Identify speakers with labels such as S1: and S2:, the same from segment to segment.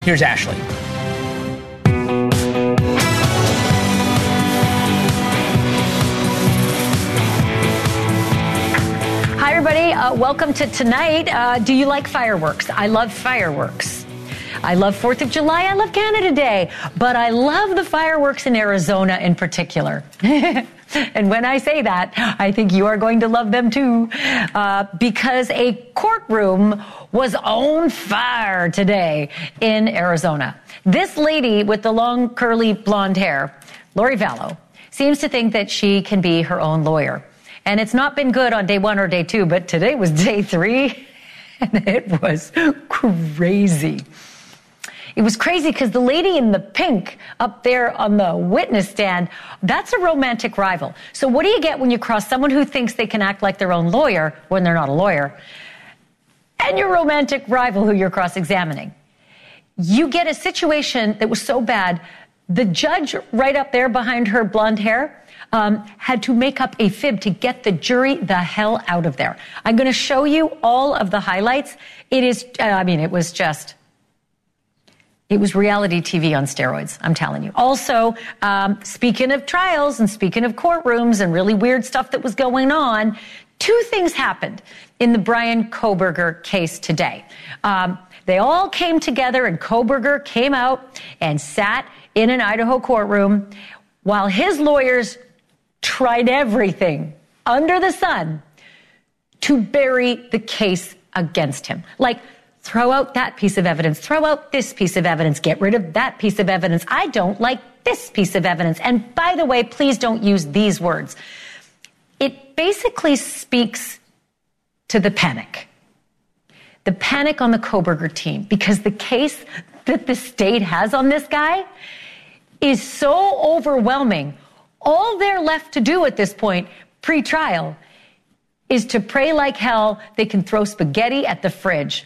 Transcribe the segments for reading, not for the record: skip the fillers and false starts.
S1: Here's Ashley.
S2: Hi, everybody. Welcome to tonight. Do you like fireworks? I love fireworks. I love 4th of July. I love Canada Day. But I love the fireworks in Arizona in particular. And when I say that, I think you are going to love them too. Because a courtroom was on fire today in Arizona. This lady with the long, curly, blonde hair, Lori Vallow, seems to think that she can be her own lawyer. And it's not been good on day 1 or day 2, but today was day 3, and it was crazy. It was crazy because the lady in the pink up there on the witness stand, that's a romantic rival. So what do you get when you cross someone who thinks they can act like their own lawyer when they're not a lawyer, and your romantic rival who you're cross-examining? You get a situation that was so bad, the judge right up there behind her blonde hair had to make up a fib to get the jury the hell out of there. I'm going to show you all of the highlights. It was reality TV on steroids, I'm telling you. Also, speaking of trials and speaking of courtrooms and really weird stuff that was going on, 2 things happened in the Bryan Kohberger case today. They all came together, and Kohberger came out and sat in an Idaho courtroom while his lawyers tried everything under the sun to bury the case against him. Like, throw out that piece of evidence, throw out this piece of evidence, get rid of that piece of evidence. I don't like this piece of evidence. And by the way, please don't use these words. It basically speaks to the panic on the Kohberger team, because the case that the state has on this guy is so overwhelming. All they're left to do at this point, pre-trial, is to pray like hell they can throw spaghetti at the fridge.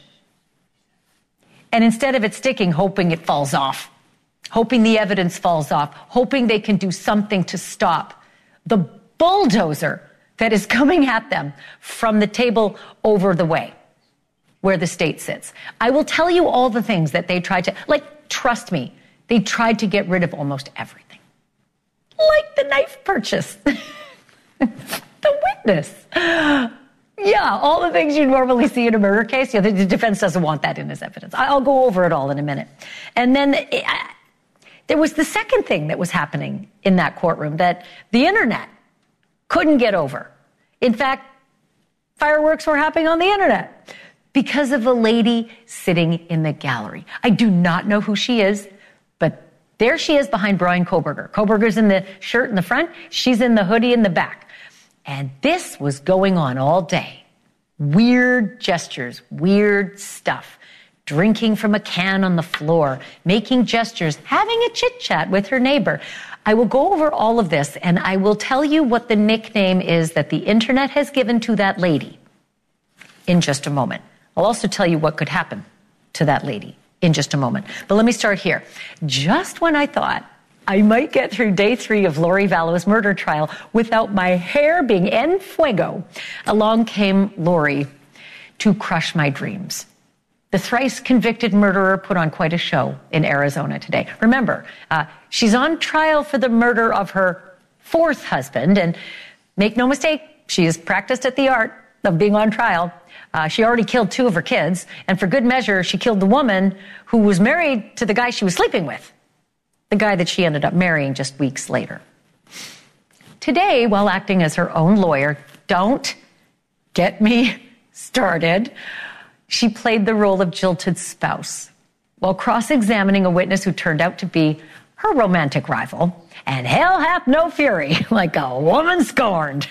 S2: And instead of it sticking, hoping it falls off, hoping the evidence falls off, hoping they can do something to stop the bulldozer that is coming at them from the table over the way where the state sits. I will tell you all the things that they tried to, trust me, they tried to get rid of almost everything. Like the knife purchase, the witness. Yeah, all the things you normally see in a murder case. The defense doesn't want that in as evidence. I'll go over it all in a minute. And then there was the second thing that was happening in that courtroom that the internet couldn't get over. In fact, fireworks were happening on the internet because of a lady sitting in the gallery. I do not know who she is, but there she is behind Bryan Kohberger. Kohberger's in the shirt in the front. She's in the hoodie in the back. And this was going on all day. Weird gestures, weird stuff. Drinking from a can on the floor, making gestures, having a chit-chat with her neighbor. I will go over all of this, and I will tell you what the nickname is that the internet has given to that lady in just a moment. I'll also tell you what could happen to that lady in just a moment. But let me start here. Just when I thought I might get through day 3 of Lori Vallow's murder trial without my hair being en fuego, along came Lori to crush my dreams. The thrice convicted murderer put on quite a show in Arizona today. Remember, she's on trial for the murder of her 4th husband, and make no mistake, she has practiced at the art of being on trial. She already killed 2 of her kids, and for good measure, she killed the woman who was married to the guy she was sleeping with, the guy that she ended up marrying just weeks later. Today, while acting as her own lawyer, don't get me started, she played the role of jilted spouse while cross-examining a witness who turned out to be her romantic rival, and hell hath no fury, like a woman scorned.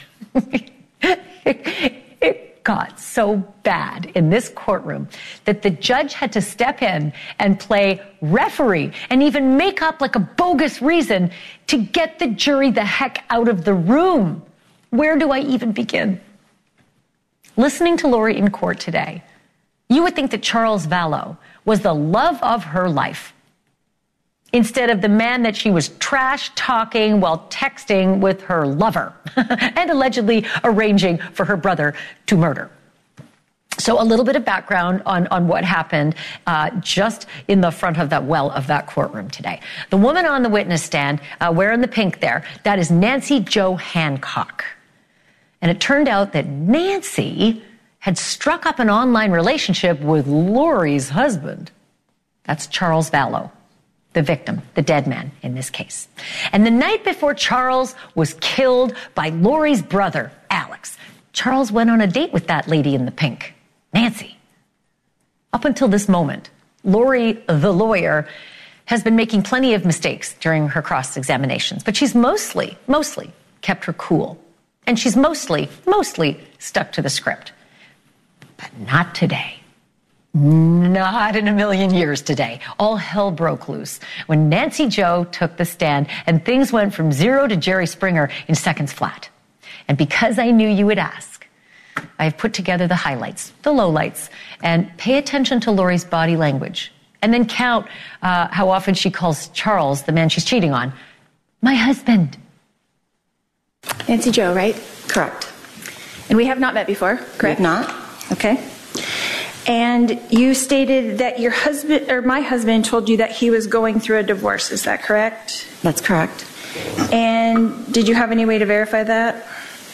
S2: It got so bad in this courtroom that the judge had to step in and play referee and even make up like a bogus reason to get the jury the heck out of the room. Where do I even begin? Listening to Lori in court today, you would think that Charles Vallow was the love of her life, instead of the man that she was trash talking while texting with her lover and allegedly arranging for her brother to murder. So a little bit of background on what happened just in the front of that courtroom today. The woman on the witness stand, wearing the pink there, that is Nancy Jo Hancock. And it turned out that Nancy had struck up an online relationship with Lori's husband. That's Charles Vallow, the victim, the dead man in this case. And the night before Charles was killed by Lori's brother, Alex, Charles went on a date with that lady in the pink, Nancy. Up until this moment, Lori, the lawyer, has been making plenty of mistakes during her cross-examinations, but she's mostly kept her cool. And she's mostly stuck to the script. But not today. Not in a million years today. All hell broke loose when Nancy Jo took the stand and things went from 0 to Jerry Springer in seconds flat. And because I knew you would ask, I have put together the highlights, the lowlights, and pay attention to Lori's body language. And then count how often she calls Charles, the man she's cheating on, my husband.
S1: Nancy Jo, right?
S3: Correct.
S1: And we have not met before, correct?
S3: We have not.
S1: Okay. And you stated that your husband, or my husband, told you that he was going through a divorce. Is that correct?
S3: That's correct.
S1: And did you have any way to verify that?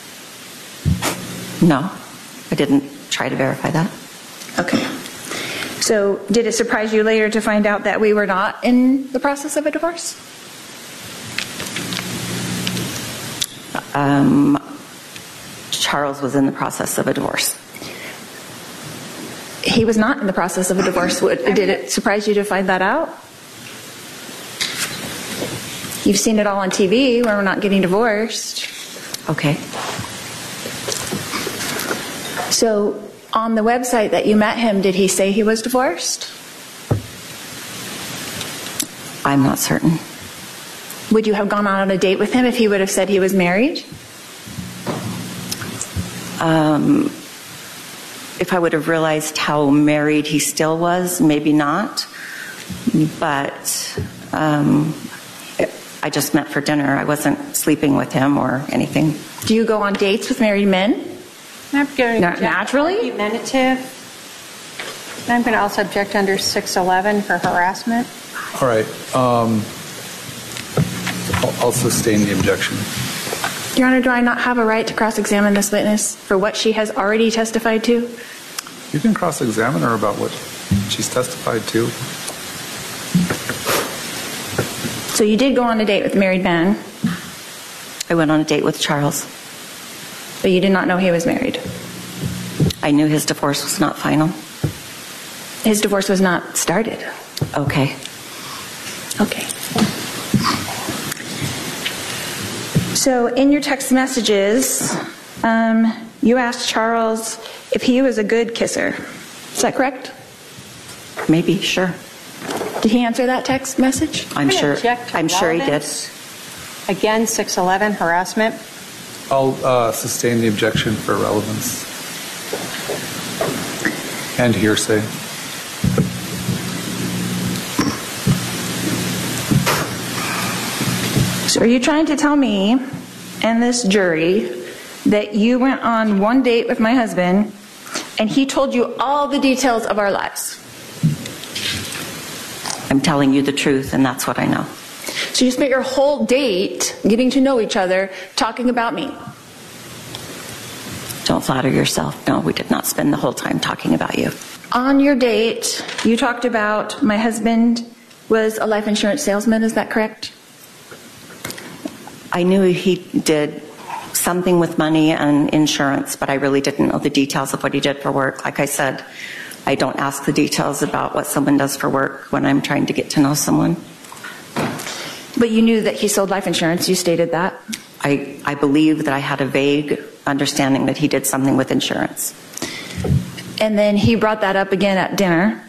S3: No, I didn't try to verify that.
S1: Okay. So did it surprise you later to find out that we were not in the process of a divorce?
S3: Charles was in the process of a divorce.
S1: He was not in the process of a divorce. Did it surprise you to find that out? You've seen it all on TV where we're not getting divorced.
S3: Okay.
S1: So on the website that you met him, did he say he was divorced?
S3: I'm not certain.
S1: Would you have gone on a date with him if he would have said he was married?
S3: If I would have realized how married he still was, maybe not. But I just met for dinner. I wasn't sleeping with him or anything.
S1: Do you go on dates with married men? Naturally?
S4: Argumentative. I'm going to also object under 611 for harassment.
S5: All right. I'll sustain the objection.
S1: Your Honor, do I not have a right to cross-examine this witness for what she has already testified to?
S5: You can cross-examine her about what she's testified to.
S1: So you did go on a date with a married man,
S3: I went on a date with Charles.
S1: but you did not know he was married.
S3: I knew his divorce was not final.
S1: His divorce was not started.
S3: Okay.
S1: Okay. So in your text messages, you asked Charles if he was a good kisser. Is that correct?
S3: Maybe, sure.
S1: Did he answer that text message?
S3: I'm sure he did.
S4: Again, 611 harassment.
S5: I'll sustain the objection for relevance and hearsay.
S1: So are you trying to tell me and this jury that you went on one date with my husband and he told you all the details of our lives?
S3: I'm telling you the truth, and that's what I know.
S1: So you spent your whole date getting to know each other, talking about me?
S3: Don't flatter yourself. No, we did not spend the whole time talking about you.
S1: On your date, you talked about my husband was a life insurance salesman. Is that correct?
S3: I knew he did something with money and insurance, but I really didn't know the details of what he did for work. Like I said, I don't ask the details about what someone does for work when I'm trying to get to know someone.
S1: But you knew that he sold life insurance. You stated that.
S3: I believe that I had a vague understanding that he did something with insurance.
S1: And then he brought that up again at dinner.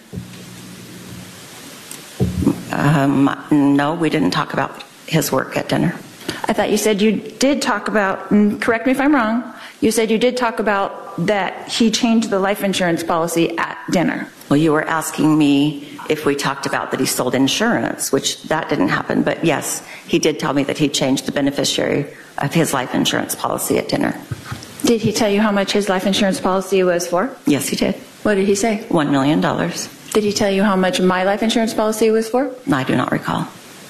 S3: No, we didn't talk about his work at dinner.
S1: I thought you said you did talk about, and correct me if I'm wrong, you said you did talk about that he changed the life insurance policy at dinner.
S3: Well, you were asking me if we talked about that he sold insurance, which that didn't happen. But yes, he did tell me that he changed the beneficiary of his life insurance policy at dinner.
S1: Did he tell you how much his life insurance policy was for?
S3: Yes, he did.
S1: What did he say?
S3: $1 million.
S1: Did he tell you how much my life insurance policy was for?
S3: I do not recall.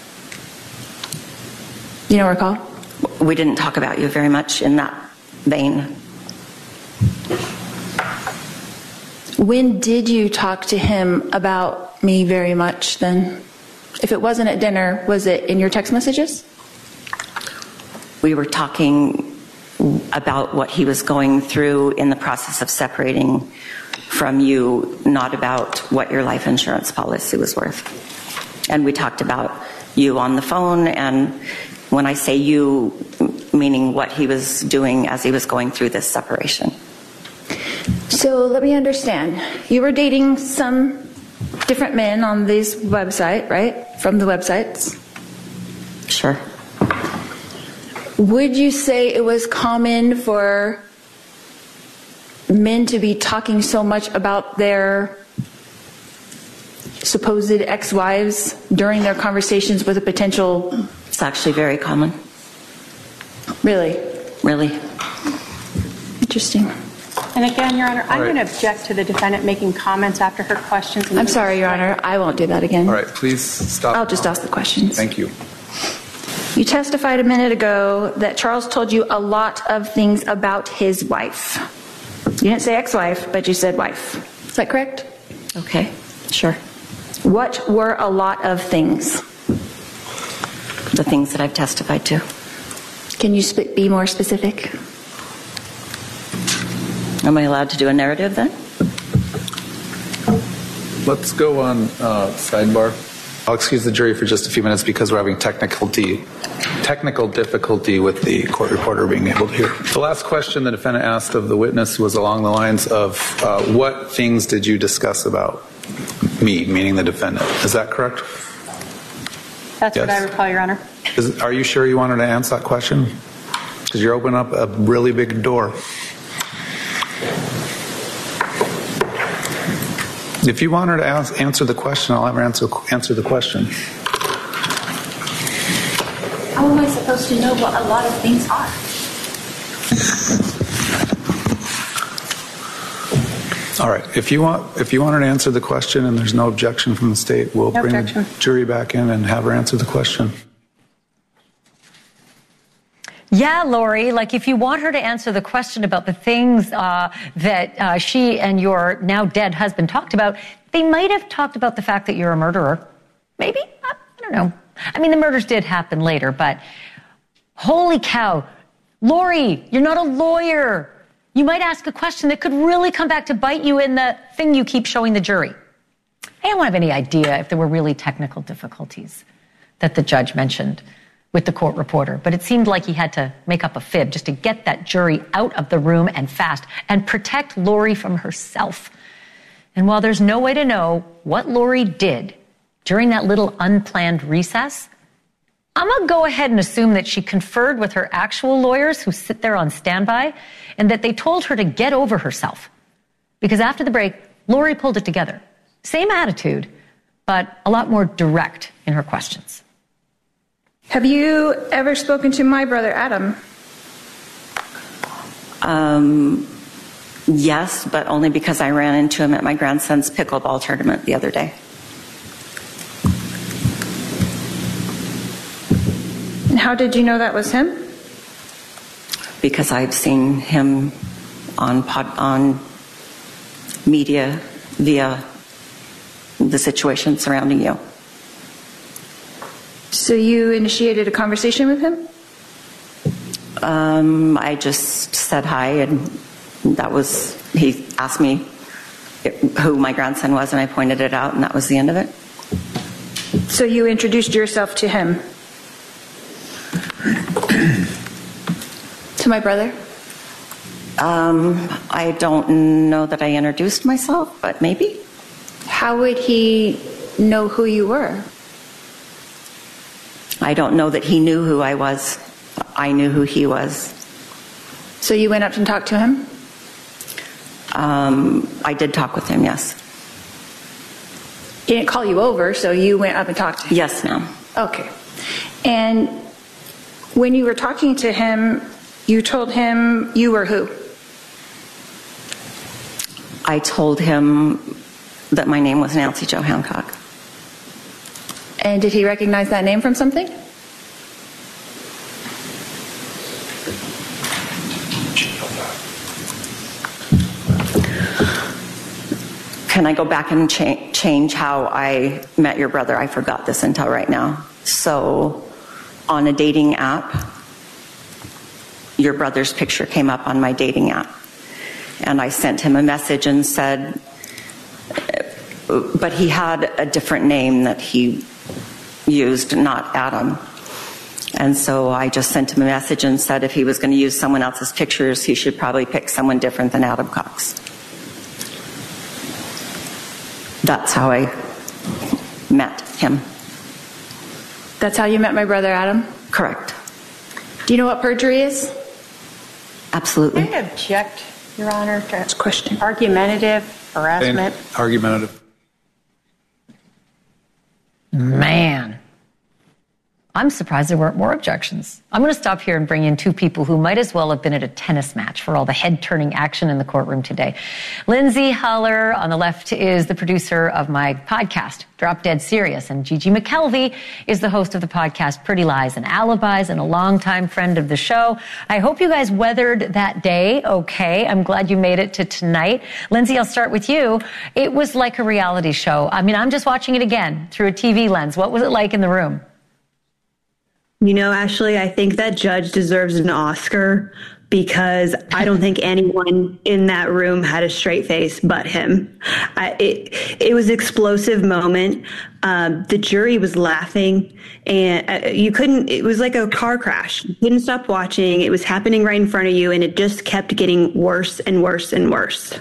S1: You don't recall?
S3: We didn't talk about you very much in that vein.
S1: When did you talk to him about me very much then? If it wasn't at dinner, was it in your text messages?
S3: We were talking about what he was going through in the process of separating from you, not about what your life insurance policy was worth. And we talked about you on the phone, and when I say you, meaning what he was doing as he was going through this separation.
S1: So let me understand. You were dating some different men on this website, right? From the websites?
S3: Sure.
S1: Would you say it was common for men to be talking so much about their supposed ex-wives during their conversations with a potential...
S3: It's actually very common.
S1: Really?
S3: Really.
S1: Interesting.
S4: And again, Your Honor, I'm
S5: right.
S4: going to object to the defendant making comments after her questions.
S1: I'm sorry, Your Honor. I won't do that again.
S5: All right, please stop.
S1: I'll just ask the questions.
S5: Thank you.
S1: You testified a minute ago that Charles told you a lot of things about his wife. You didn't say ex-wife, but you said wife. Is that correct?
S3: Okay, sure.
S1: What were a lot of things?
S3: The things that I've testified to.
S1: Can you be more specific?
S3: Am I allowed to do a narrative then?
S5: Let's go on sidebar. I'll excuse the jury for just a few minutes because we're having technical difficulty with the court reporter being able to hear. The last question the defendant asked of the witness was along the lines of what things did you discuss about me, meaning the defendant. Is that correct?
S4: That's
S5: Yes.
S4: what I recall, Your Honor.
S5: Are you sure you wanted to answer that question? Because you're opening up a really big door. If you want her to answer the question, I'll have her answer the question.
S1: How am I supposed to know what a lot of things are?
S5: All right. If you want her to answer the question and there's no objection from the state, we'll bring the jury back in and have her answer the question.
S2: Yeah, Lori, like if you want her to answer the question about the things that she and your now dead husband talked about, they might have talked about the fact that you're a murderer. Maybe? I don't know. I mean, the murders did happen later, but holy cow. Lori, you're not a lawyer. You might ask a question that could really come back to bite you in the thing you keep showing the jury. I don't have any idea if there were really technical difficulties that the judge mentioned with the court reporter, but it seemed like he had to make up a fib just to get that jury out of the room and fast and protect Lori from herself. And while there's no way to know what Lori did during that little unplanned recess, I'm going to go ahead and assume that she conferred with her actual lawyers who sit there on standby and that they told her to get over herself. Because after the break, Lori pulled it together. Same attitude, but a lot more direct in her questions.
S1: Have you ever spoken to my brother, Adam?
S3: Yes, but only because I ran into him at my grandson's pickleball tournament the other day.
S1: And how did you know that was him?
S3: Because I've seen him on media via the situation surrounding you.
S1: So you initiated a conversation with him?
S3: I just said hi, and he asked me who my grandson was, and I pointed it out, and that was the end of it.
S1: So you introduced yourself to him? To my brother?
S3: I don't know that I introduced myself, but maybe.
S1: How would he know who you were?
S3: I don't know that he knew who I was. I knew who he was.
S1: So you went up and talked to him?
S3: I did talk with him, yes.
S1: He didn't call you over, so you went up and talked to him?
S3: Yes, ma'am.
S1: Okay. And when you were talking to him, you told him you were who?
S3: I told him that my name was Nancy Jo Hancock.
S1: And did he recognize that name from something?
S3: Can I go back and change how I met your brother? I forgot this until right now. So, on a dating app, your brother's picture came up on my dating app. And I sent him a message and said, but he had a different name that he used, not Adam. And so I just sent him a message and said if he was going to use someone else's pictures, he should probably pick someone different than Adam Cox. That's how I met him.
S1: That's how you met my brother, Adam?
S3: Correct.
S1: Do you know what perjury is?
S3: Absolutely.
S4: Can I object, Your Honor, to
S1: question.
S4: Argumentative harassment?
S5: Argumentative.
S2: Man, I'm surprised there weren't more objections. I'm going to stop here and bring in two people who might as well have been at a tennis match for all the head-turning action in the courtroom today. Lindsay Haller on the left is the producer of my podcast, Drop Dead Serious, and Gigi McKelvey is the host of the podcast Pretty Lies and Alibis and a longtime friend of the show. I hope you guys weathered that day okay. I'm glad you made it to tonight. Lindsay, I'll start with you. It was like a reality show. I mean, I'm just watching it again through a TV lens. What was it like in the room?
S6: You know, Ashley, I think that judge deserves an Oscar because I don't think anyone in that room had a straight face but him. It was an explosive moment. The jury was laughing and it was like a car crash. You couldn't stop watching. It was happening right in front of you and it just kept getting worse and worse and worse.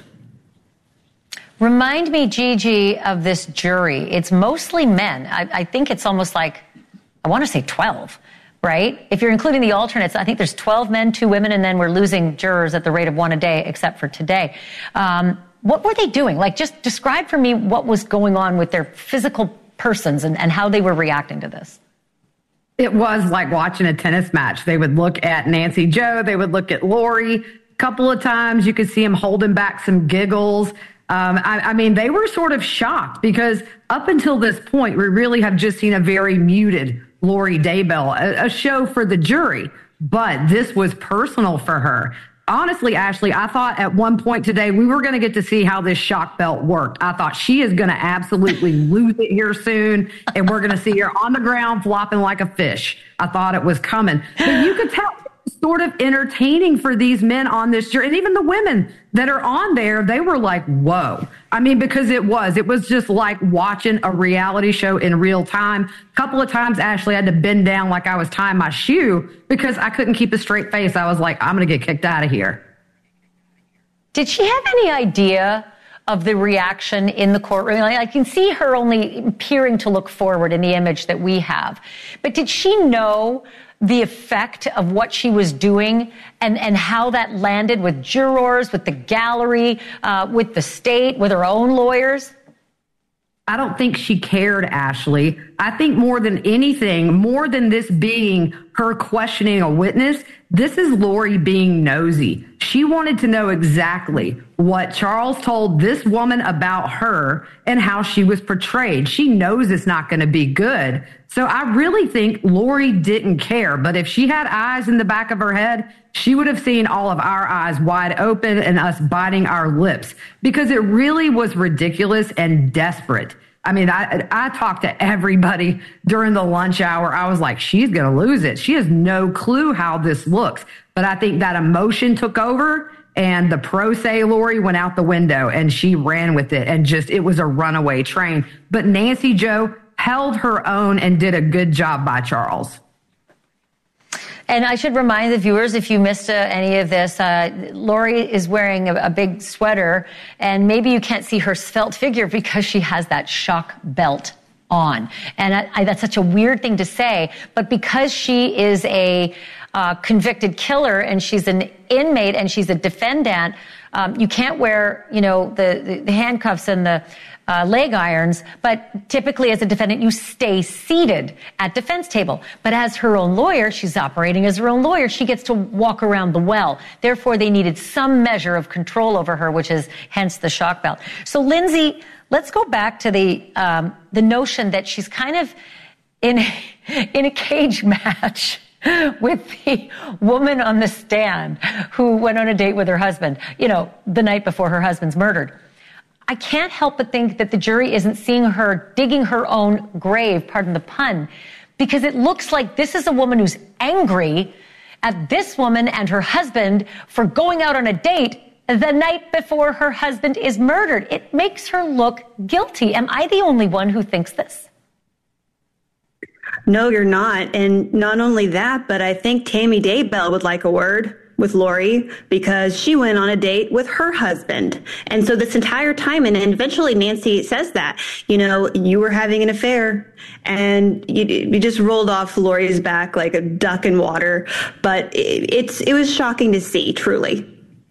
S2: Remind me, Gigi, of this jury. It's mostly men. I think it's almost like, I want to say 12. Right? If you're including the alternates, I think there's 12 men, 2 women, and then we're losing jurors at the rate of 1 a day, except for today. What were they doing? Like, just describe for me what was going on with their physical persons and how they were reacting to this.
S7: It was like watching a tennis match. They would look at Nancy Jo. They would look at Lori. A couple of times you could see them holding back some giggles. I mean, they were sort of shocked because up until this point, we really have just seen a very muted Lori Daybell, a show for the jury, but this was personal for her. Honestly, Ashley, I thought at one point today we were going to get to see how this shock belt worked. I thought she is going to absolutely lose it here soon, and we're going to see her on the ground flopping like a fish. I thought it was coming. But you could tell it was sort of entertaining for these men on this jury, and even the women that are on there, they were like, whoa. I mean, because it was just like watching a reality show in real time. A couple of times, Ashley, I had to bend down like I was tying my shoe because I couldn't keep a straight face. I was like, I'm going to get kicked out of here.
S2: Did she have any idea of the reaction in the courtroom? I can see her only appearing to look forward in the image that we have. But did she know the effect of what she was doing and how that landed with jurors, with the gallery, with the state, with her own lawyers?
S7: I don't think she cared, Ashley. I think more than anything, more than this being her questioning a witness, this is Lori being nosy. She wanted to know exactly what Charles told this woman about her and how she was portrayed. She knows it's not going to be good. So I really think Lori didn't care. But if she had eyes in the back of her head, she would have seen all of our eyes wide open and us biting our lips because it really was ridiculous and desperate. I mean, I talked to everybody during the lunch hour. I was like, she's going to lose it. She has no clue how this looks. But I think that emotion took over and the pro se Lori went out the window and she ran with it and just, it was a runaway train. But Nancy Jo held her own and did a good job by Charles.
S2: And I should remind the viewers, if you missed any of this, Lori is wearing a big sweater, and maybe you can't see her svelte figure because she has that shock belt on. And that's such a weird thing to say, but because she is a convicted killer and she's an inmate and she's a defendant, you can't wear, the handcuffs and the leg irons, but typically as a defendant, you stay seated at defense table. But as her own lawyer, she's operating as her own lawyer, she gets to walk around the well. Therefore, they needed some measure of control over her, which is hence the shock belt. So, Lindsay, let's go back to the notion that she's kind of in a cage match with the woman on the stand who went on a date with her husband, the night before her husband's murdered. I can't help but think that the jury isn't seeing her digging her own grave, pardon the pun, because it looks like this is a woman who's angry at this woman and her husband for going out on a date the night before her husband is murdered. It makes her look guilty. Am I the only one who thinks this?
S6: No, you're not. And not only that, but I think Tammy Daybell would like a word with Lori because she went on a date with her husband. And so this entire time, and eventually Nancy says that, you were having an affair and you just rolled off Lori's back like a duck in water. But it was shocking to see, truly.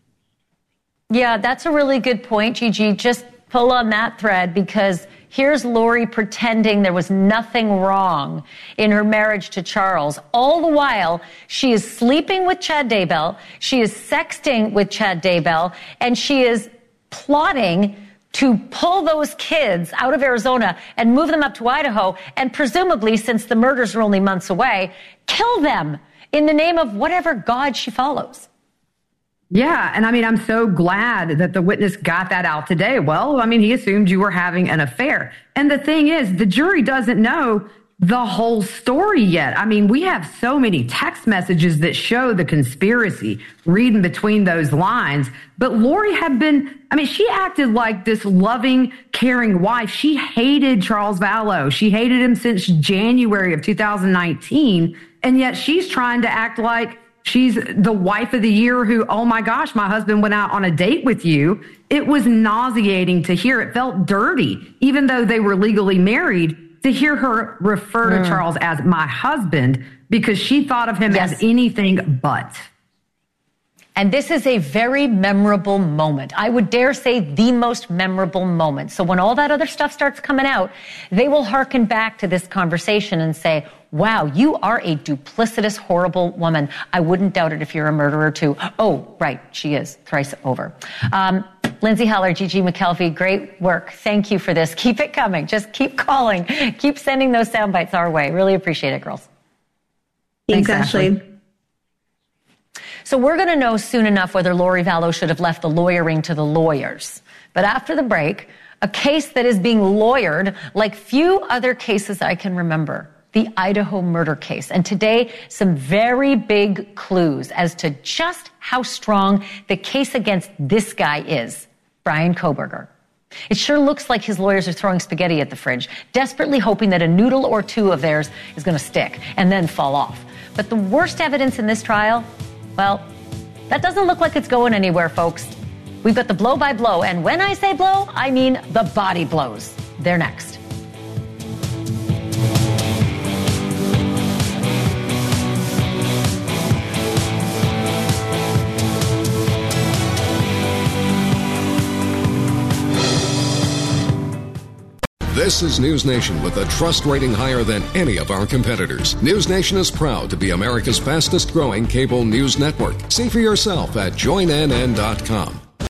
S2: Yeah, that's a really good point, Gigi. Just pull on that thread because here's Lori pretending there was nothing wrong in her marriage to Charles. All the while, she is sleeping with Chad Daybell, she is sexting with Chad Daybell, and she is plotting to pull those kids out of Arizona and move them up to Idaho, and presumably, since the murders are only months away, kill them in the name of whatever God she follows.
S7: Yeah, and I'm so glad that the witness got that out today. Well, he assumed you were having an affair. And the thing is, the jury doesn't know the whole story yet. We have so many text messages that show the conspiracy, reading between those lines. But Lori had been, she acted like this loving, caring wife. She hated Charles Vallow. She hated him since January of 2019. And yet she's trying to act like she's the wife of the year who, oh my gosh, my husband went out on a date with you. It was nauseating to hear. It felt dirty, even though they were legally married, to hear her refer to Charles as my husband because she thought of him as anything but.
S2: And this is a very memorable moment. I would dare say the most memorable moment. So when all that other stuff starts coming out, they will hearken back to this conversation and say, wow, you are a duplicitous, horrible woman. I wouldn't doubt it if you're a murderer too. Oh, right, she is, thrice over. Lindsay Heller, Gigi McKelvey, great work. Thank you for this. Keep it coming. Just keep calling. Keep sending those sound bites our way. Really appreciate it, girls.
S6: Thanks, Ashley.
S2: So we're going to know soon enough whether Lori Vallow should have left the lawyering to the lawyers. But after the break, a case that is being lawyered like few other cases I can remember, the Idaho murder case. And today, some very big clues as to just how strong the case against this guy is, Bryan Kohberger. It sure looks like his lawyers are throwing spaghetti at the fridge, desperately hoping that a noodle or two of theirs is going to stick and then fall off. But the worst evidence in this trial, well, that doesn't look like it's going anywhere, folks. We've got the blow-by-blow, and when I say blow, I mean the body blows. They're next.
S8: This is News Nation with a trust rating higher than any of our competitors. News Nation is proud to be America's fastest growing cable news network. See for yourself at joinnn.com.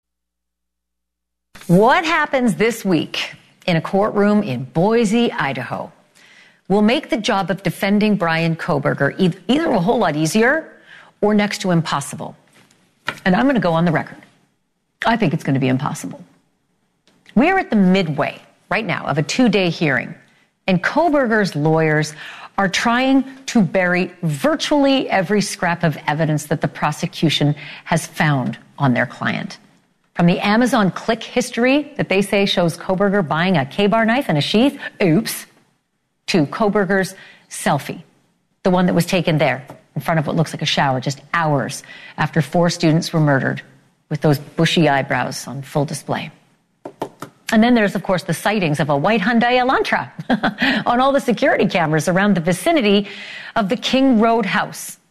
S2: What happens this week in a courtroom in Boise, Idaho, will make the job of defending Bryan Kohberger either a whole lot easier or next to impossible. And I'm going to go on the record. I think it's going to be impossible. We are at the midway right now of a 2-day hearing, and Kohberger's lawyers are trying to bury virtually every scrap of evidence that the prosecution has found on their client. From the Amazon click history that they say shows Kohberger buying a K-bar knife and a sheath, oops, to Kohberger's selfie, the one that was taken there in front of what looks like a shower just hours after 4 students were murdered with those bushy eyebrows on full display. And then there's, of course, the sightings of a white Hyundai Elantra on all the security cameras around the vicinity of the King Road house.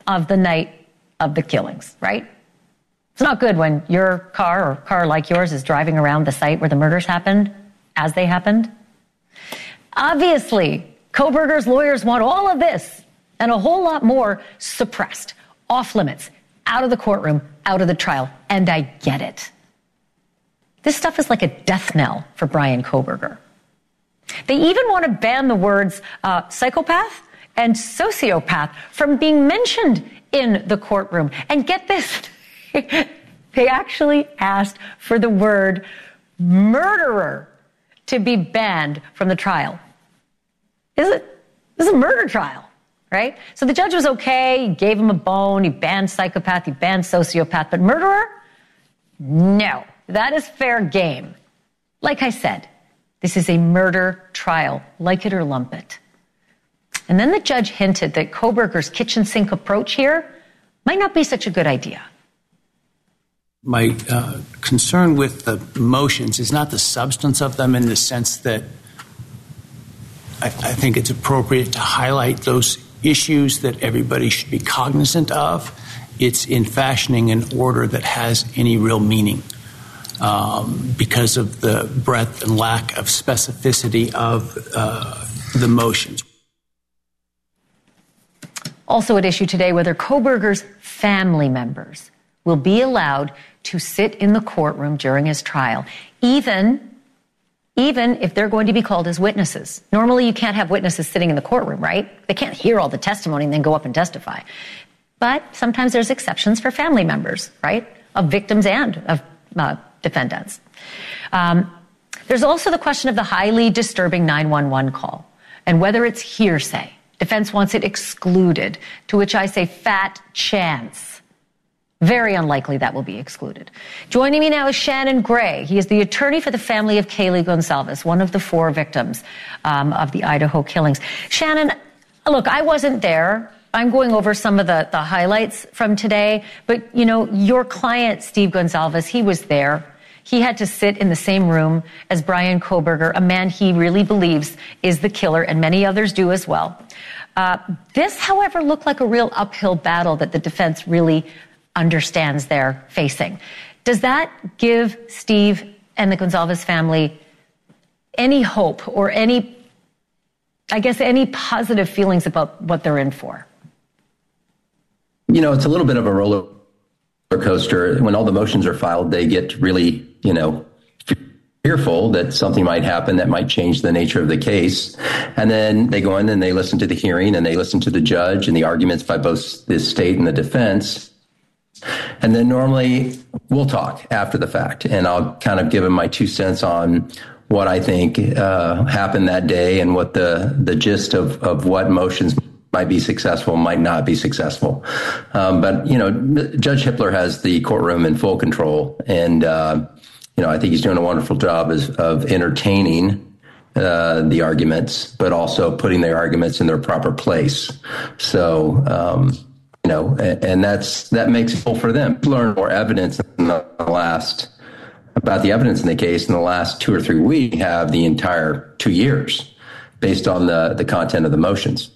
S2: of the night of the killings, right? It's not good when your car or car like yours is driving around the site where the murders happened as they happened. Obviously, Kohberger's lawyers want all of this and a whole lot more suppressed, off limits, out of the courtroom, out of the trial. And I get it. This stuff is like a death knell for Bryan Kohberger. They even want to ban the words psychopath and sociopath from being mentioned in the courtroom. And get this, they actually asked for the word murderer to be banned from the trial. This is a murder trial, right? So the judge was okay, he gave him a bone, he banned psychopath, he banned sociopath, but murderer? No, that is fair game. Like I said, this is a murder trial, like it or lump it. And then the judge hinted that Kohberger's kitchen sink approach here might not be such a good idea.
S9: My concern with the motions is not the substance of them in the sense that I think it's appropriate to highlight those issues that everybody should be cognizant of. It's in fashioning an order that has any real meaning because of the breadth and lack of specificity of the motions.
S2: Also at issue today, whether Kohberger's family members will be allowed to sit in the courtroom during his trial, even if they're going to be called as witnesses. Normally, you can't have witnesses sitting in the courtroom, right? They can't hear all the testimony and then go up and testify. But sometimes there's exceptions for family members, right? Of victims and of defendants. There's also the question of the highly disturbing 911 call and whether it's hearsay. Defense wants it excluded, to which I say fat chance. Very unlikely that will be excluded. Joining me now is Shannon Gray. He is the attorney for the family of Kaylee Goncalves, one of the 4 victims of the Idaho killings. Shannon, look, I wasn't there. I'm going over some of the highlights from today. But, you know, your client, Steve Goncalves, he was there. He had to sit in the same room as Bryan Kohberger, a man he really believes is the killer, and many others do as well. This, however, looked like a real uphill battle that the defense really understands they're facing. Does that give Steve and the Goncalves family any hope or any positive feelings about what they're in for?
S10: You know, it's a little bit of a roller coaster. When all the motions are filed, they get really, fearful that something might happen that might change the nature of the case. And then they go in and they listen to the hearing and they listen to the judge and the arguments by both the state and the defense. And then normally we'll talk after the fact, and I'll kind of give them my 2 cents on what I think happened that day and what the gist of what motions might be successful, might not be successful. But, Judge Hippler has the courtroom in full control. And, I think he's doing a wonderful job of entertaining the arguments, but also putting their arguments in their proper place. So, and that makes it cool for them to learn more evidence about the evidence in the case in the last 2 or 3 weeks. We have the entire 2 years based on the content of the motions.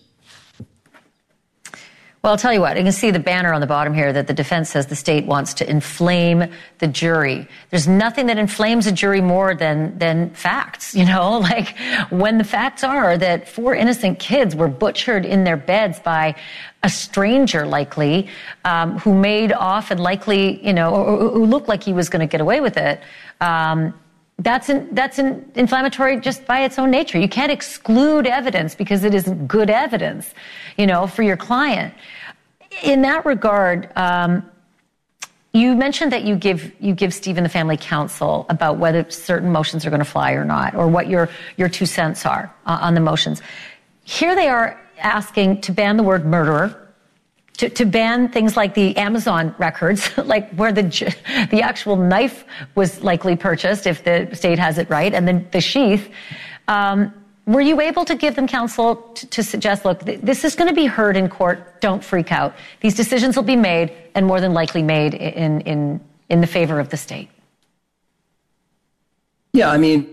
S2: Well, I'll tell you what, you can see the banner on the bottom here that the defense says the state wants to inflame the jury. There's nothing that inflames a jury more than facts, like when the facts are that 4 innocent kids were butchered in their beds by a stranger likely, who made off and likely, or who looked like he was going to get away with it. That's inflammatory just by its own nature. You can't exclude evidence because it isn't good evidence, for your client. In that regard, you mentioned that you give Steve and the family counsel about whether certain motions are going to fly or not, or what your 2 cents are on the motions. Here they are asking to ban the word murderer, to ban things like the Amazon records, like where the actual knife was likely purchased, if the state has it right, and then the sheath. Were you able to give them counsel to suggest, look, this is going to be heard in court. Don't freak out. These decisions will be made, and more than likely made in the favor of the state.
S10: Yeah, I mean,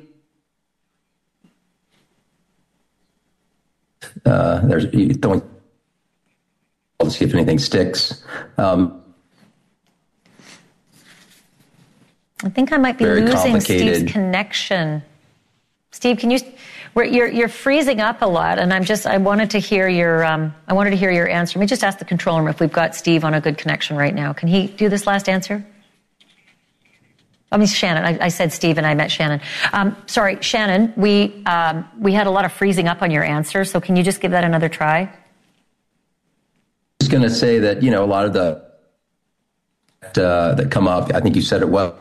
S10: there's throwing to see if anything sticks.
S2: I think I might be losing Steve's connection. Steve, can you? You're freezing up a lot, and I wanted to hear your answer. Let me just ask the control room if we've got Steve on a good connection right now. Can he do this last answer? I mean, Shannon. I said Steve, and I meant Shannon. Sorry, Shannon. We had a lot of freezing up on your answer, so can you just give that another try?
S10: I was going to say that a lot of that come up. I think you said it well.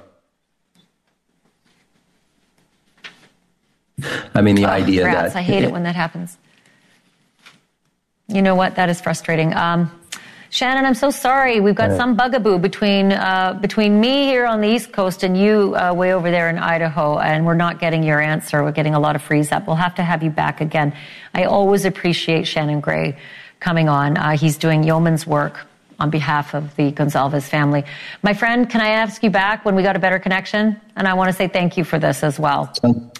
S10: I mean, the idea that...
S2: I hate it when that happens. You know what? That is frustrating. Shannon, I'm so sorry. We've got some bugaboo between me here on the East Coast and you way over there in Idaho, and we're not getting your answer. We're getting a lot of freeze up. We'll have to have you back again. I always appreciate Shannon Gray coming on. He's doing yeoman's work on behalf of the Gonzalez family. My friend, can I ask you back when we got a better connection? And I want to say thank you for this as well.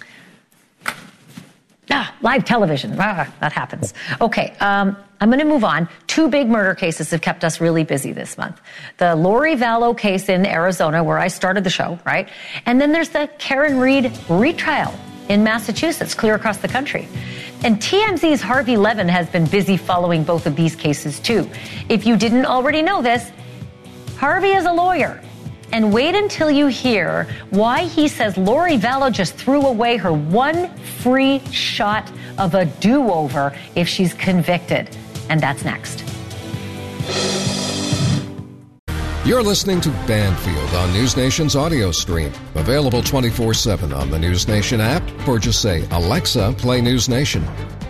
S2: Live television. That happens. Okay, I'm going to move on. 2 big murder cases have kept us really busy this month. The Lori Vallow case in Arizona, where I started the show, right? And then there's the Karen Read retrial in Massachusetts, clear across the country. And TMZ's Harvey Levin has been busy following both of these cases, too. If you didn't already know this, Harvey is a lawyer. And wait until you hear why he says Lori Vallow just threw away her one free shot of a do-over if she's convicted. And that's next.
S8: You're listening to Banfield on News Nation's audio stream. Available 24/7 on the News Nation app, or just say, Alexa, play News Nation.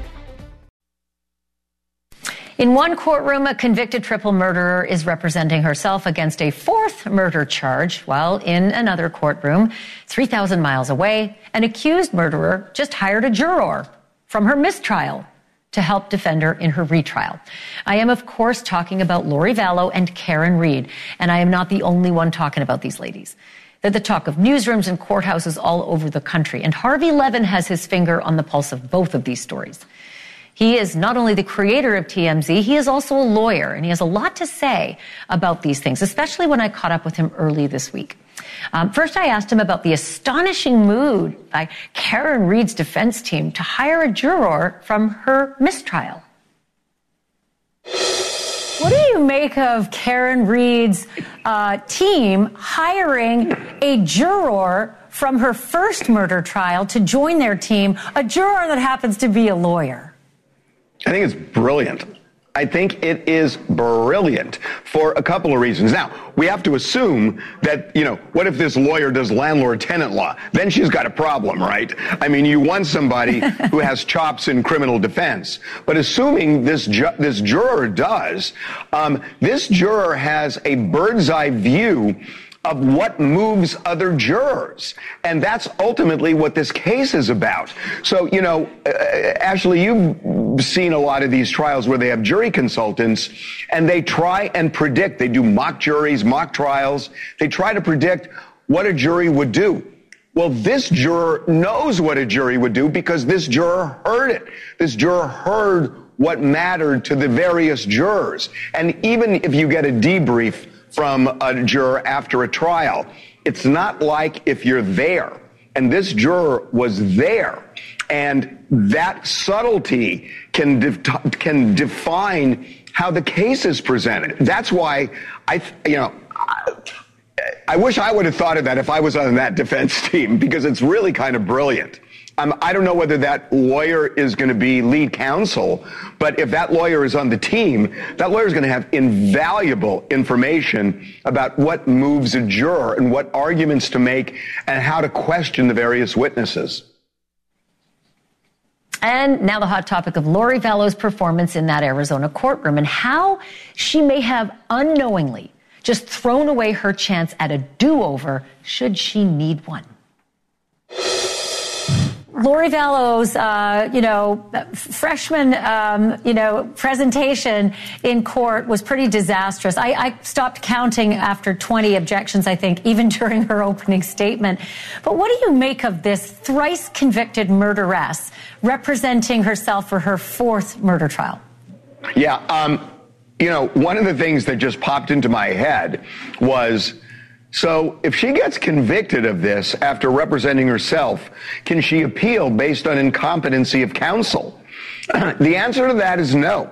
S2: In one courtroom, a convicted triple murderer is representing herself against a 4th murder charge, while in another courtroom, 3,000 miles away, an accused murderer just hired a juror from her mistrial to help defend her in her retrial. I am, of course, talking about Lori Vallow and Karen Read, and I am not the only one talking about these ladies. They're the talk of newsrooms and courthouses all over the country, and Harvey Levin has his finger on the pulse of both of these stories. He is not only the creator of TMZ, he is also a lawyer, and he has a lot to say about these things, especially when I caught up with him early this week. First, I asked him about the astonishing move by Karen Read's defense team to hire a juror from her mistrial. What do you make of Karen Read's team hiring a juror from her first murder trial to join their team, a juror that happens to be a lawyer?
S11: I think it's brilliant. I think it is brilliant for a couple of reasons. Now, we have to assume that, what if this lawyer does landlord-tenant law? Then she's got a problem, right? I mean, you want somebody who has chops in criminal defense. But assuming this juror does, this juror has a bird's eye view of what moves other jurors. And that's ultimately what this case is about. So, Ashley, you've seen a lot of these trials where they have jury consultants and they try and predict. They do mock juries, mock trials. They try to predict what a jury would do. Well, this juror knows what a jury would do because this juror heard it. This juror heard what mattered to the various jurors. And even if you get a debrief from a juror after a trial, it's not like if you're there. And this juror was there. And that subtlety can define how the case is presented. That's why I wish I would have thought of that if I was on that defense team, because it's really kind of brilliant. I don't know whether that lawyer is going to be lead counsel, but if that lawyer is on the team, that lawyer is going to have invaluable information about what moves a juror and what arguments to make and how to question the various witnesses.
S2: And now the hot topic of Lori Vallow's performance in that Arizona courtroom and how she may have unknowingly just thrown away her chance at a do-over should she need one. Lori Vallow's, freshman, presentation in court was pretty disastrous. I stopped counting after 20 objections, I think, even during her opening statement. But what do you make of this thrice convicted murderess representing herself for her fourth murder trial?
S11: Yeah, one of the things that just popped into my head was, so if she gets convicted of this after representing herself, can she appeal based on incompetency of counsel? The answer to that is no.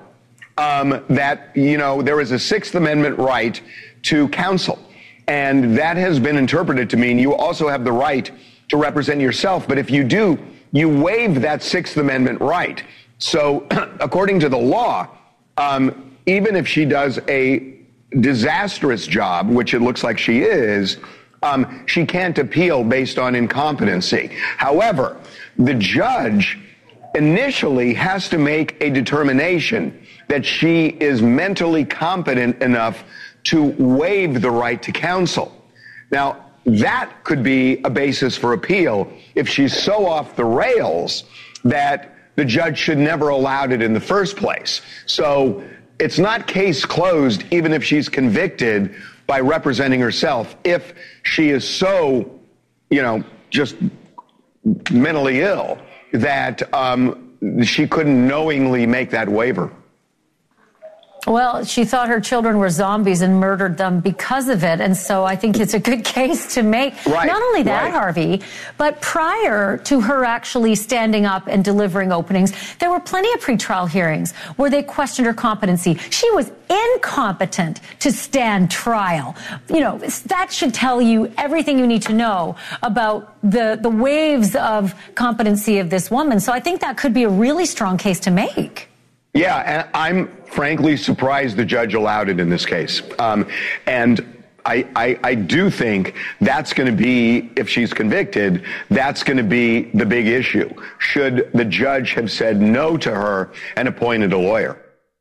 S11: There is a Sixth Amendment right to counsel. And that has been interpreted to mean you also have the right to represent yourself. But if you do, you waive that Sixth Amendment right. So according to the law, even if she does a disastrous job, which it looks like she is, she can't appeal based on incompetency. However, the judge initially has to make a determination that she is mentally competent enough to waive the right to counsel. Now, that could be a basis for appeal if she's so off the rails that the judge should never allowed it in the first place. So it's not case closed even if she's convicted by representing herself, if she is so, just mentally ill that she couldn't knowingly make that waiver.
S2: Well, she thought her children were zombies and murdered them because of it. And so I think it's a good case to make.
S11: Right,
S2: not only that,
S11: right.
S2: Harvey, but prior to her actually standing up and delivering openings, there were plenty of pretrial hearings where they questioned her competency. She was incompetent to stand trial. That should tell you everything you need to know about the waves of competency of this woman. So I think that could be a really strong case to make.
S11: Yeah, and I'm frankly surprised the judge allowed it in this case. And I do think that's going to be, if she's convicted, that's going to be the big issue. Should the judge have said no to her and appointed a lawyer?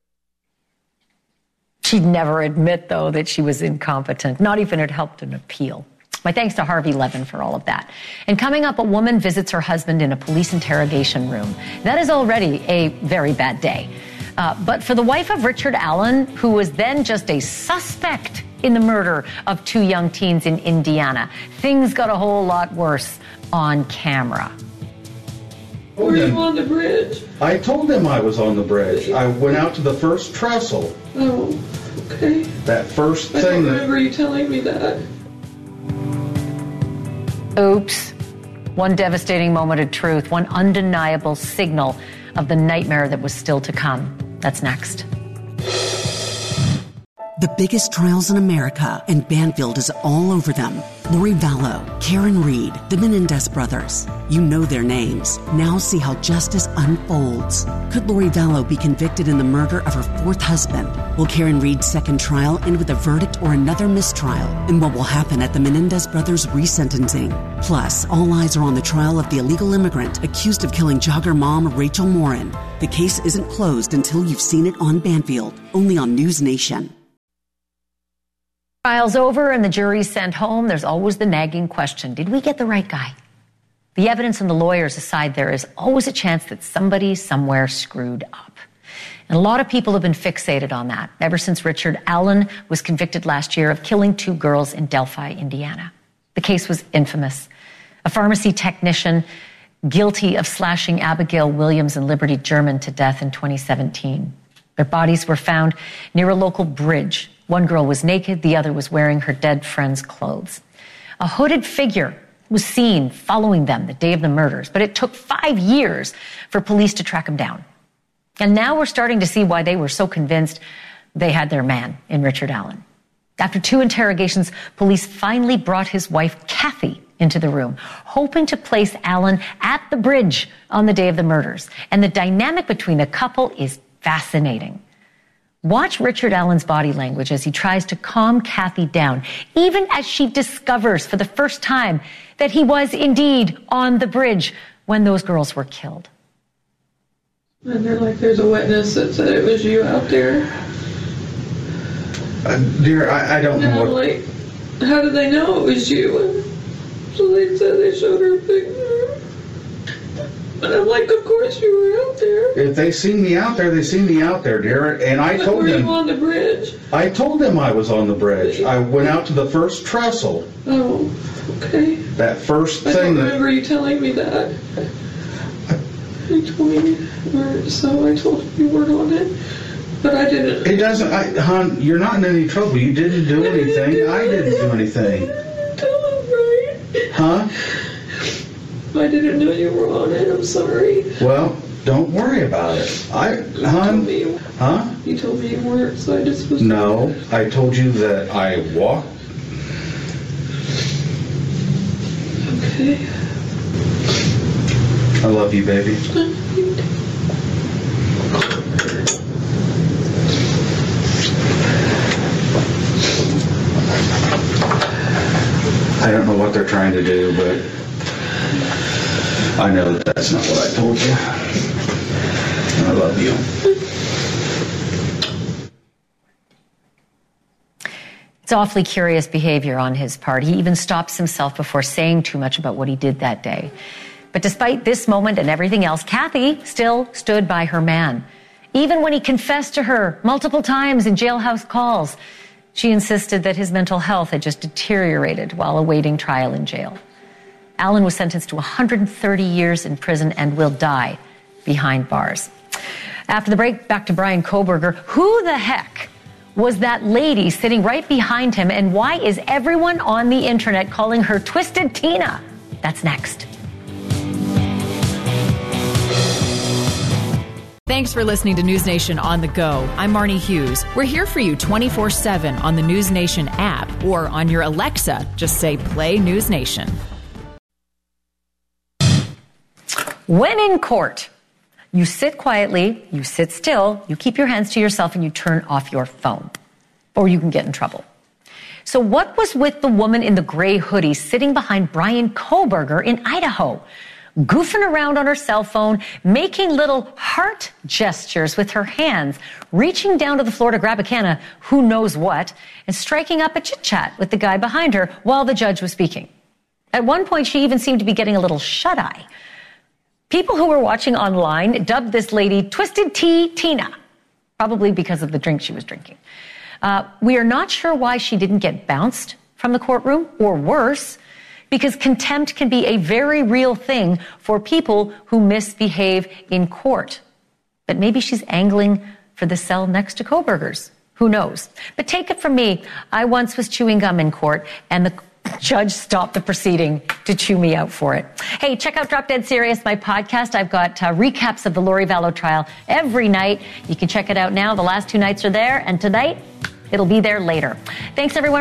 S2: She'd never admit, though, that she was incompetent, not even it helped an appeal. My thanks to Harvey Levin for all of that. And coming up, a woman visits her husband in a police interrogation room. That is already a very bad day. But for the wife of Richard Allen, who was then just a suspect in the murder of 2 young teens in Indiana, things got a whole lot worse on camera.
S12: Were you on the bridge? I told them I was on the bridge. I went out to the first trestle. Oh, okay. That first thing. I don't remember you telling me that.
S2: Oops. One devastating moment of truth, one undeniable signal of the nightmare that was still to come. That's next.
S13: The biggest trials in America, and Banfield is all over them. Lori Vallow, Karen Reed, the Menendez brothers. You know their names. Now see how justice unfolds. Could Lori Vallow be convicted in the murder of her 4th husband? Will Karen Reed's second trial end with a verdict or another mistrial? And what will happen at the Menendez brothers' resentencing? Plus, all eyes are on the trial of the illegal immigrant accused of killing jogger mom Rachel Morin. The case isn't closed until you've seen it on Banfield, only on News Nation.
S2: Trial's over and the jury's sent home. There's always the nagging question. Did we get the right guy? The evidence and the lawyers aside, there is always a chance that somebody somewhere screwed up. And a lot of people have been fixated on that ever since Richard Allen was convicted last year of killing 2 girls in Delphi, Indiana. The case was infamous. A pharmacy technician guilty of slashing Abigail Williams and Liberty German to death in 2017. Their bodies were found near a local bridge. One girl was naked, the other was wearing her dead friend's clothes. A hooded figure was seen following them the day of the murders, but it took 5 years for police to track him down. And now we're starting to see why they were so convinced they had their man in Richard Allen. After 2 interrogations, police finally brought his wife, Kathy, into the room, hoping to place Allen at the bridge on the day of the murders. And the dynamic between the couple is fascinating. Watch Richard Allen's body language as he tries to calm Kathy down, even as she discovers for the first time that he was indeed on the bridge when those girls were killed.
S12: And they're like, there's a witness that said it was you out there. Dear, I don't know what... Like, how did they know it was you? So they said they showed her a picture. And I'm like, of course you were out there. If they seen me out there, they seen me out there, dear. And I told them... Were you on the bridge? I told them I was on the bridge. I went out to the first trestle. Oh, okay. That first thing... I don't remember you telling me that. You told me... So I told you you weren't on it. But I didn't.
S14: It doesn't, hon, you're not in any trouble. You didn't do anything. I didn't do anything.
S12: Tell him, right?
S14: Huh?
S12: I didn't know you were on it. I'm sorry.
S14: Well, don't worry about it. Hon? Huh?
S12: You told me you weren't, so I just was...
S14: No, I told you that I walked.
S12: Okay.
S14: I love you, baby. I don't know what they're trying to do, but I know that that's not what I told you. And I love you.
S2: It's awfully curious behavior on his part. He even stops himself before saying too much about what he did that day. But despite this moment and everything else, Kathy still stood by her man. Even when he confessed to her multiple times in jailhouse calls, she insisted that his mental health had just deteriorated while awaiting trial in jail. Alan was sentenced to 130 years in prison and will die behind bars. After the break, back to Bryan Kohberger. Who the heck was that lady sitting right behind him, and why is everyone on the internet calling her Twisted Tina? That's next.
S15: Thanks for listening to News Nation on the go. I'm Marnie Hughes. We're here for you 24/7 on the News Nation app or on your Alexa. Just say play News Nation.
S2: When in court, you sit quietly, you sit still, you keep your hands to yourself, and you turn off your phone. Or you can get in trouble. So what was with the woman in the gray hoodie sitting behind Bryan Kohberger in Idaho? Goofing around on her cell phone, making little heart gestures with her hands, reaching down to the floor to grab a can of who knows what, and striking up a chit-chat with the guy behind her while the judge was speaking. At one point, she even seemed to be getting a little shut-eye. People who were watching online dubbed this lady Twisted Tina, probably because of the drink she was drinking. We are not sure why she didn't get bounced from the courtroom, or worse, because contempt can be a very real thing for people who misbehave in court. But maybe she's angling for the cell next to Kohberger's. Who knows? But take it from me, I once was chewing gum in court, and the judge stopped the proceeding to chew me out for it. Hey, check out Drop Dead Serious, my podcast. I've got recaps of the Lori Vallow trial every night. You can check it out now. The last 2 nights are there, and tonight, it'll be there later. Thanks, everyone.